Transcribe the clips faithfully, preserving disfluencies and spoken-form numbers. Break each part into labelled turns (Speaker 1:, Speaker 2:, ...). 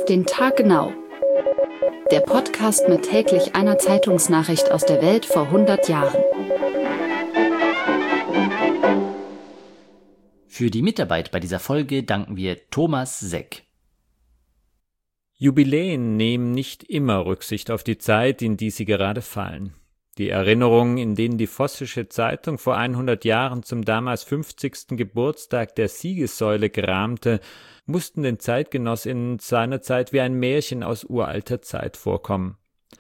Speaker 1: Auf den Tag genau. Der Podcast mit täglich einer Zeitungsnachricht aus der Welt vor hundert Jahren.
Speaker 2: Für die Mitarbeit bei dieser Folge danken wir Thomas Seck.
Speaker 3: Jubiläen nehmen nicht immer Rücksicht auf die Zeit, in die sie gerade fallen. Die Erinnerungen, in denen die Vossische Zeitung vor hundert Jahren zum damals fünfzigsten Geburtstag der Siegessäule kramte, mussten den ZeitgenossInnen seinerzeit wie ein Märchen aus uralter Zeit vorkommen.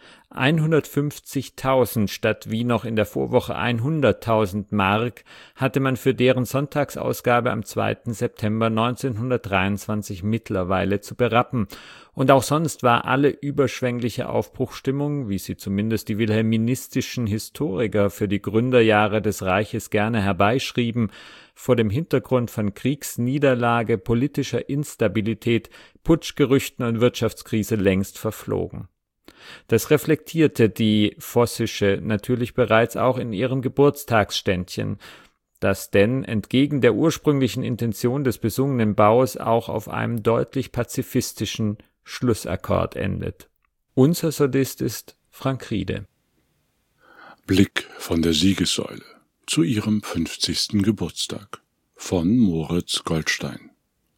Speaker 3: hundertfünfzigtausend statt wie noch in der Vorwoche hunderttausend Mark hatte man für deren Sonntagsausgabe am zweiten September neunzehnhundertdreiundzwanzig mittlerweile zu berappen. Und auch sonst war alle überschwängliche Aufbruchstimmung, wie sie zumindest die wilhelministischen Historiker für die Gründerjahre des Reiches gerne herbeischrieben, vor dem Hintergrund von Kriegsniederlage, politischer Instabilität, Putschgerüchten und Wirtschaftskrise längst verflogen. Das reflektierte die Vossische natürlich bereits auch in ihrem Geburtstagsständchen, das denn entgegen der ursprünglichen Intention des besungenen Baues auch auf einem deutlich pazifistischen Schlussakkord endet. Unser Solist ist Frank Riede.
Speaker 4: Blick von der Siegessäule zu ihrem fünfzigsten Geburtstag von Moritz Goldstein.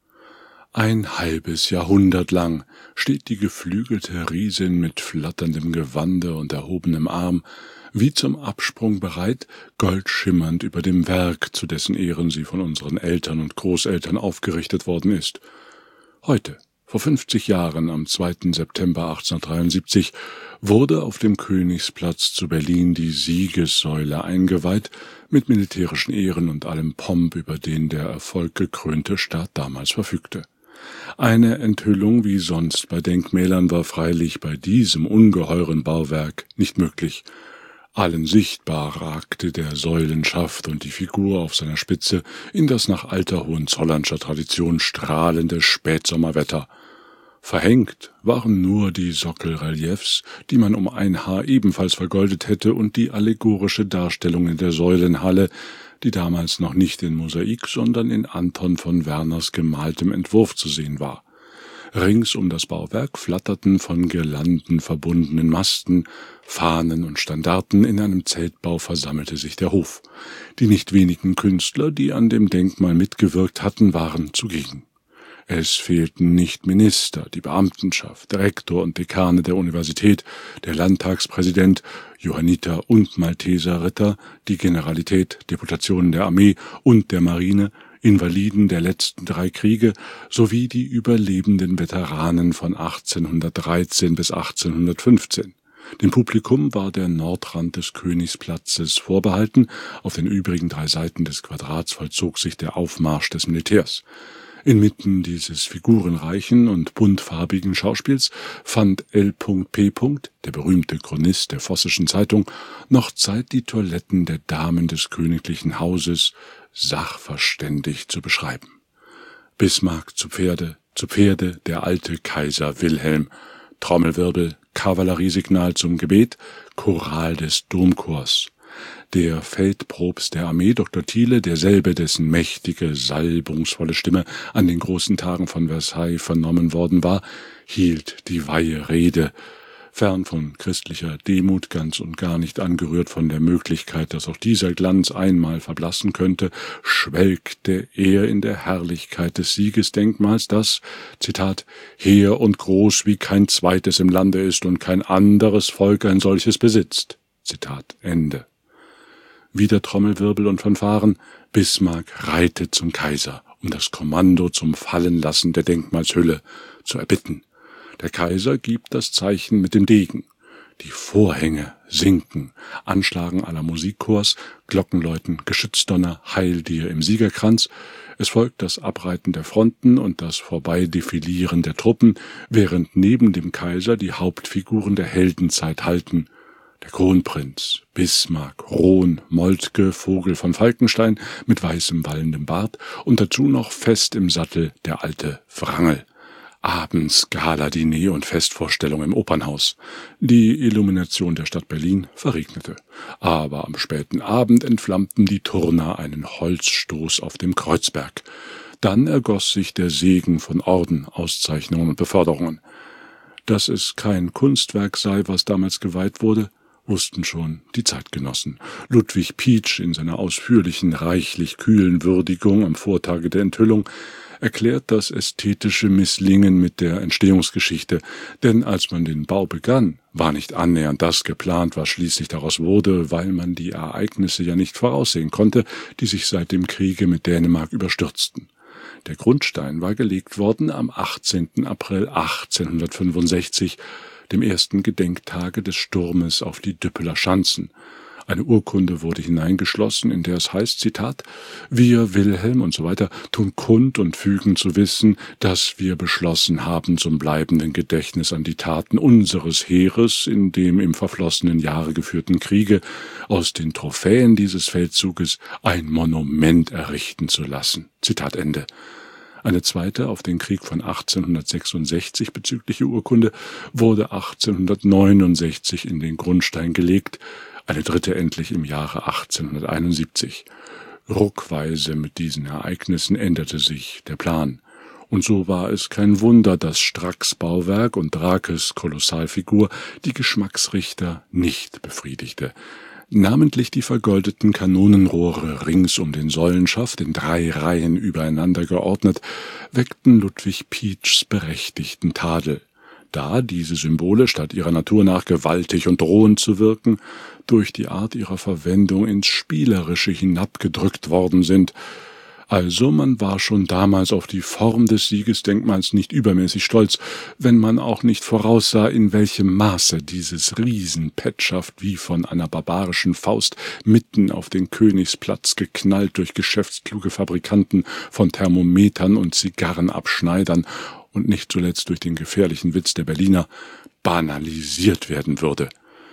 Speaker 4: Ein halbes Jahrhundert lang steht die geflügelte Riesin mit flatterndem Gewande und erhobenem Arm, wie zum Absprung bereit, goldschimmernd über dem Werk, zu dessen Ehren sie von unseren Eltern und Großeltern aufgerichtet worden ist. Heute, vor fünfzig Jahren, am zweiten September achtzehnhundertdreiundsiebzig, wurde auf dem Königsplatz zu Berlin die Siegessäule eingeweiht, mit militärischen Ehren und allem Pomp, über den der erfolggekrönte Staat damals verfügte. Eine Enthüllung wie sonst bei Denkmälern war freilich bei diesem ungeheuren Bauwerk nicht möglich. Allen sichtbar ragte der Säulenschaft und die Figur auf seiner Spitze in das nach alter Hohenzollernscher Tradition strahlende Spätsommerwetter. Verhängt waren nur die Sockelreliefs, die man um ein Haar ebenfalls vergoldet hätte, und die allegorische Darstellung in der Säulenhalle, die damals noch nicht in Mosaik, sondern in Anton von Werners gemaltem Entwurf zu sehen war. Rings um das Bauwerk flatterten von Girlanden verbundenen Masten, Fahnen und Standarten. In einem Zeltbau versammelte sich der Hof. Die nicht wenigen Künstler, die an dem Denkmal mitgewirkt hatten, waren zugegen. Es fehlten nicht Minister, die Beamtenschaft, Rektor und Dekane der Universität, der Landtagspräsident, Johanniter und Malteserritter, die Generalität, Deputationen der Armee und der Marine, Invaliden der letzten drei Kriege sowie die überlebenden Veteranen von achtzehnhundertdreizehn bis achtzehnhundertfünfzehn. Dem Publikum war der Nordrand des Königsplatzes vorbehalten. Auf den übrigen drei Seiten des Quadrats vollzog sich der Aufmarsch des Militärs. Inmitten dieses figurenreichen und buntfarbigen Schauspiels fand L P , der berühmte Chronist der Vossischen Zeitung, noch Zeit, die Toiletten der Damen des königlichen Hauses sachverständig zu beschreiben. Bismarck zu Pferde, zu Pferde der alte Kaiser Wilhelm, Trommelwirbel, Kavalleriesignal zum Gebet, Choral des Domchors. Der Feldprobst der Armee, Doktor Thiele, derselbe, dessen mächtige, salbungsvolle Stimme an den großen Tagen von Versailles vernommen worden war, hielt die Weiherede, fern von christlicher Demut, ganz und gar nicht angerührt von der Möglichkeit, dass auch dieser Glanz einmal verblassen könnte, schwelgte er in der Herrlichkeit des Siegesdenkmals, das, Zitat, hehr und groß wie kein zweites im Lande ist und kein anderes Volk ein solches besitzt. Zitat Ende. Wieder Trommelwirbel und Fanfaren. Bismarck reitet zum Kaiser, um das Kommando zum Fallenlassen der Denkmalshülle zu erbitten. Der Kaiser gibt das Zeichen mit dem Degen. Die Vorhänge sinken, Anschlagen aller Musikchors, Glockenläuten, Geschützdonner, Heil dir im Siegerkranz. Es folgt das Abreiten der Fronten und das Vorbeidefilieren der Truppen, während neben dem Kaiser die Hauptfiguren der Heldenzeit halten. Der Kronprinz, Bismarck, Rohn, Moltke, Vogel von Falkenstein mit weißem wallendem Bart und dazu noch fest im Sattel der alte Wrangel. Abends Gala-Diner und Festvorstellung im Opernhaus. Die Illumination der Stadt Berlin verregnete, aber am späten Abend entflammten die Turner einen Holzstoß auf dem Kreuzberg. Dann ergoss sich der Segen von Orden, Auszeichnungen und Beförderungen. Dass es kein Kunstwerk sei, was damals geweiht wurde, wussten schon die Zeitgenossen. Ludwig Pietsch in seiner ausführlichen, reichlich kühlen Würdigung am Vortage der Enthüllung erklärt das ästhetische Misslingen mit der Entstehungsgeschichte, denn als man den Bau begann, war nicht annähernd das geplant, was schließlich daraus wurde, weil man die Ereignisse ja nicht voraussehen konnte, die sich seit dem Kriege mit Dänemark überstürzten. Der Grundstein war gelegt worden am achtzehnten April achtzehnhundertfünfundsechzig, dem ersten Gedenktage des Sturmes auf die Düppeler Schanzen. Eine Urkunde wurde hineingeschlossen, in der es heißt, Zitat, »Wir, Wilhelm« und so weiter, »tun kund und fügen zu wissen, dass wir beschlossen haben, zum bleibenden Gedächtnis an die Taten unseres Heeres in dem im verflossenen Jahre geführten Kriege aus den Trophäen dieses Feldzuges ein Monument errichten zu lassen.« Zitat Ende. Eine zweite auf den Krieg von achtzehnhundertsechsundsechzig bezügliche Urkunde wurde achtzehnhundertneunundsechzig in den Grundstein gelegt, eine dritte endlich im Jahre achtzehnhunderteinundsiebzig. Ruckweise mit diesen Ereignissen änderte sich der Plan. Und so war es kein Wunder, dass Stracks Bauwerk und Drakes Kolossalfigur die Geschmacksrichter nicht befriedigte. Namentlich die vergoldeten Kanonenrohre rings um den Säulenschaft in drei Reihen übereinander geordnet, weckten Ludwig Pietschs berechtigten Tadel, da diese Symbole statt ihrer Natur nach gewaltig und drohend zu wirken, durch die Art ihrer Verwendung ins Spielerische hinabgedrückt worden sind. Also man war schon damals auf die Form des Siegesdenkmals nicht übermäßig stolz, wenn man auch nicht voraussah, in welchem Maße dieses Riesenpetschaft wie von einer barbarischen Faust mitten auf den Königsplatz geknallt durch geschäftskluge Fabrikanten von Thermometern und Zigarrenabschneidern und nicht zuletzt durch den gefährlichen Witz der Berliner banalisiert werden würde.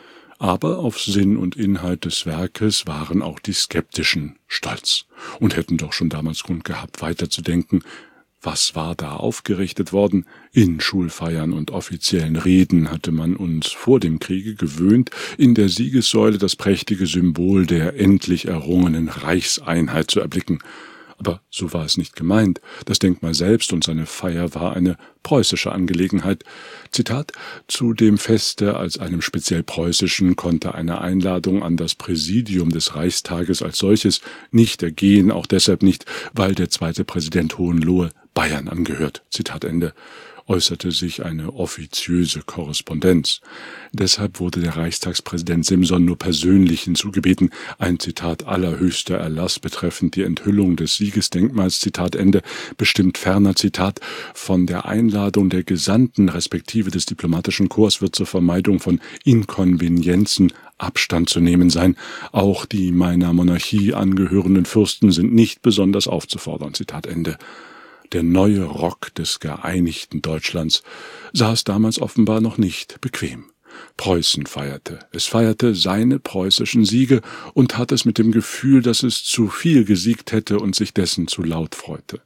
Speaker 4: Aber auf Sinn und Inhalt des Werkes waren auch die Skeptischen stolz und hätten doch schon damals Grund gehabt, weiterzudenken. Was war da aufgerichtet worden? In Schulfeiern und offiziellen Reden hatte man uns vor dem Kriege gewöhnt, in der Siegessäule das prächtige Symbol der endlich errungenen Reichseinheit zu erblicken. Aber so war es nicht gemeint. Das Denkmal selbst und seine Feier war eine preußische Angelegenheit. Zitat, zu dem Feste als einem speziell preußischen konnte eine Einladung an das Präsidium des Reichstages als solches nicht ergehen, auch deshalb nicht, weil der zweite Präsident Hohenlohe Bayern angehört. Zitat Ende. Äußerte sich eine offiziöse Korrespondenz. Deshalb wurde der Reichstagspräsident Simson nur persönlich hinzugebeten, ein Zitat allerhöchster Erlass betreffend die Enthüllung des Siegesdenkmals, Zitat Ende, bestimmt ferner, Zitat, von der Einladung der Gesandten respektive des diplomatischen Korps wird zur Vermeidung von Inkonvenienzen Abstand zu nehmen sein. Auch die meiner Monarchie angehörenden Fürsten sind nicht besonders aufzufordern, Zitat Ende. Der neue Rock des geeinigten Deutschlands saß damals offenbar noch nicht bequem. Preußen feierte. Es feierte seine preußischen Siege und hat es mit dem Gefühl, dass es zu viel gesiegt hätte und sich dessen zu laut freute.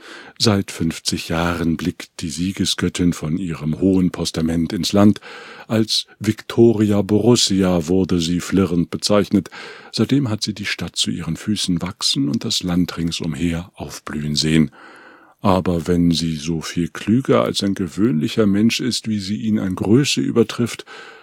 Speaker 4: Seit fünfzig Jahren blickt die Siegesgöttin von ihrem hohen Postament ins Land. Als Victoria Borussia wurde sie flirrend bezeichnet. Seitdem hat sie die Stadt zu ihren Füßen wachsen und das Land ringsumher aufblühen sehen. Aber wenn sie so viel klüger als ein gewöhnlicher Mensch ist, wie sie ihn an Größe übertrifft,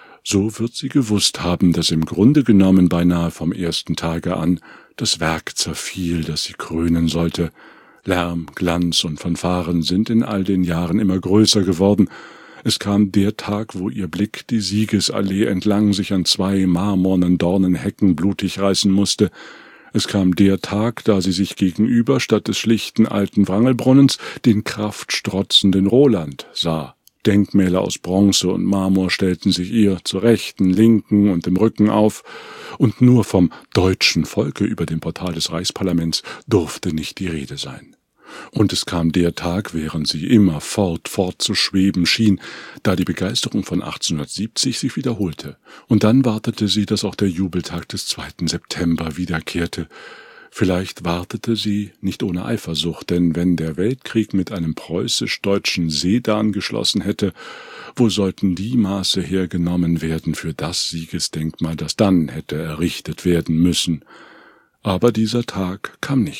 Speaker 4: so wird sie gewusst haben, dass im Grunde genommen beinahe vom ersten Tage an das Werk zerfiel, das sie krönen sollte. Lärm, Glanz und Fanfaren sind in all den Jahren immer größer geworden. Es kam der Tag, wo ihr Blick die Siegesallee entlang sich an zwei marmornen Dornenhecken blutig reißen musste. Es kam der Tag, da sie sich gegenüber statt des schlichten alten Wrangelbrunnens den kraftstrotzenden Roland sah. Denkmäler aus Bronze und Marmor stellten sich ihr zur rechten, linken und im Rücken auf, und nur vom deutschen Volke über dem Portal des Reichsparlaments durfte nicht die Rede sein. Und es kam der Tag, während sie immer fort, fortzuschweben schien, da die Begeisterung von achtzehnhundertsiebzig sich wiederholte. Und dann wartete sie, dass auch der Jubeltag des zweiten September wiederkehrte. Vielleicht wartete sie nicht ohne Eifersucht, denn wenn der Weltkrieg mit einem preußisch-deutschen Sedan geschlossen hätte, wo sollten die Maße hergenommen werden für das Siegesdenkmal, das dann hätte errichtet werden müssen? Aber dieser Tag kam nicht.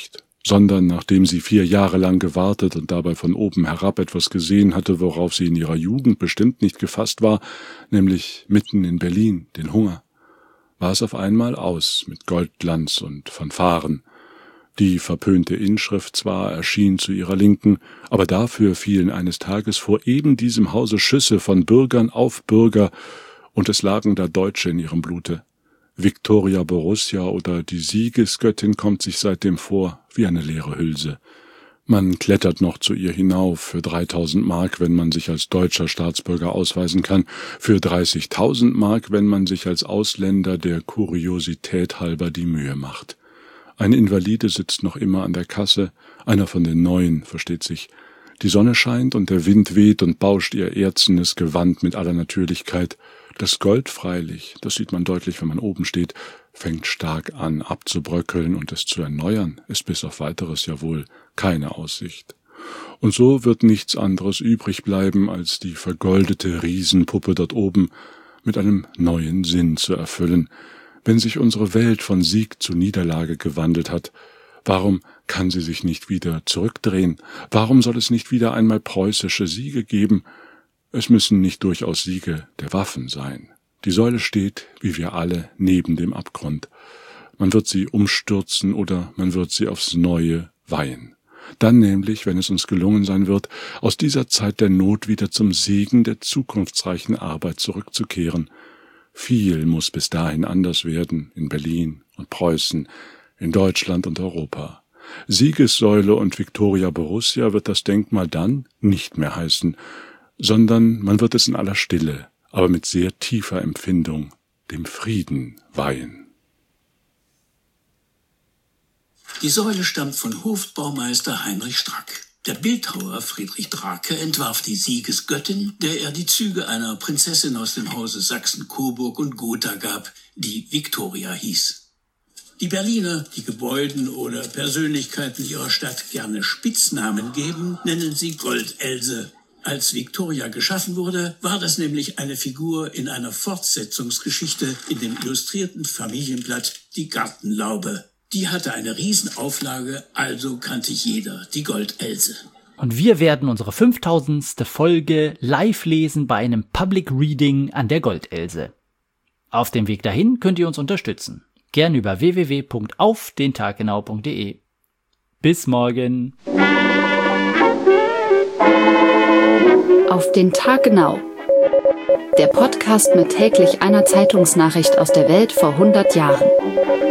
Speaker 4: sondern nachdem sie vier Jahre lang gewartet und dabei von oben herab etwas gesehen hatte, worauf sie in ihrer Jugend bestimmt nicht gefasst war, nämlich mitten in Berlin, den Hunger, war es auf einmal aus mit Goldglanz und Fanfaren. Die verpönte Inschrift zwar erschien zu ihrer Linken, aber dafür fielen eines Tages vor eben diesem Hause Schüsse von Bürgern auf Bürger, und es lagen da Deutsche in ihrem Blute. Victoria Borussia oder die Siegesgöttin kommt sich seitdem vor wie eine leere Hülse. Man klettert noch zu ihr hinauf für dreitausend Mark, wenn man sich als deutscher Staatsbürger ausweisen kann, für dreißigtausend Mark, wenn man sich als Ausländer der Kuriosität halber die Mühe macht. Ein Invalide sitzt noch immer an der Kasse, einer von den Neuen, versteht sich. Die Sonne scheint und der Wind weht und bauscht ihr erzenes Gewand mit aller Natürlichkeit. Das Gold freilich, das sieht man deutlich, wenn man oben steht, fängt stark an abzubröckeln, und es zu erneuern ist bis auf Weiteres ja wohl keine Aussicht. Und so wird nichts anderes übrig bleiben, als die vergoldete Riesenpuppe dort oben mit einem neuen Sinn zu erfüllen. Wenn sich unsere Welt von Sieg zu Niederlage gewandelt hat, warum kann sie sich nicht wieder zurückdrehen? Warum soll es nicht wieder einmal preußische Siege geben? Es müssen nicht durchaus Siege der Waffen sein. Die Säule steht, wie wir alle, neben dem Abgrund. Man wird sie umstürzen oder man wird sie aufs Neue weihen. Dann nämlich, wenn es uns gelungen sein wird, aus dieser Zeit der Not wieder zum Segen der zukunftsreichen Arbeit zurückzukehren. Viel muss bis dahin anders werden in Berlin und Preußen, in Deutschland und Europa. Siegessäule und Victoria Borussia wird das Denkmal dann nicht mehr heißen, sondern man wird es in aller Stille, aber mit sehr tiefer Empfindung, dem Frieden weihen.
Speaker 5: Die Säule stammt von Hofbaumeister Heinrich Strack. Der Bildhauer Friedrich Drake entwarf die Siegesgöttin, der er die Züge einer Prinzessin aus dem Hause Sachsen, Coburg und Gotha gab, die Victoria hieß. Die Berliner, die Gebäuden oder Persönlichkeiten ihrer Stadt gerne Spitznamen geben, nennen sie Goldelse. Als Victoria geschaffen wurde, war das nämlich eine Figur in einer Fortsetzungsgeschichte in dem illustrierten Familienblatt Die Gartenlaube. Die hatte eine Riesenauflage, also kannte jeder die Goldelse.
Speaker 2: Und wir werden unsere fünftausendste Folge live lesen bei einem Public Reading an der Goldelse. Auf dem Weg dahin könnt ihr uns unterstützen. Gern über w w w punkt auf den tag genau punkt d e. Bis morgen.
Speaker 1: Auf den Tag genau. Der Podcast mit täglich einer Zeitungsnachricht aus der Welt vor hundert Jahren.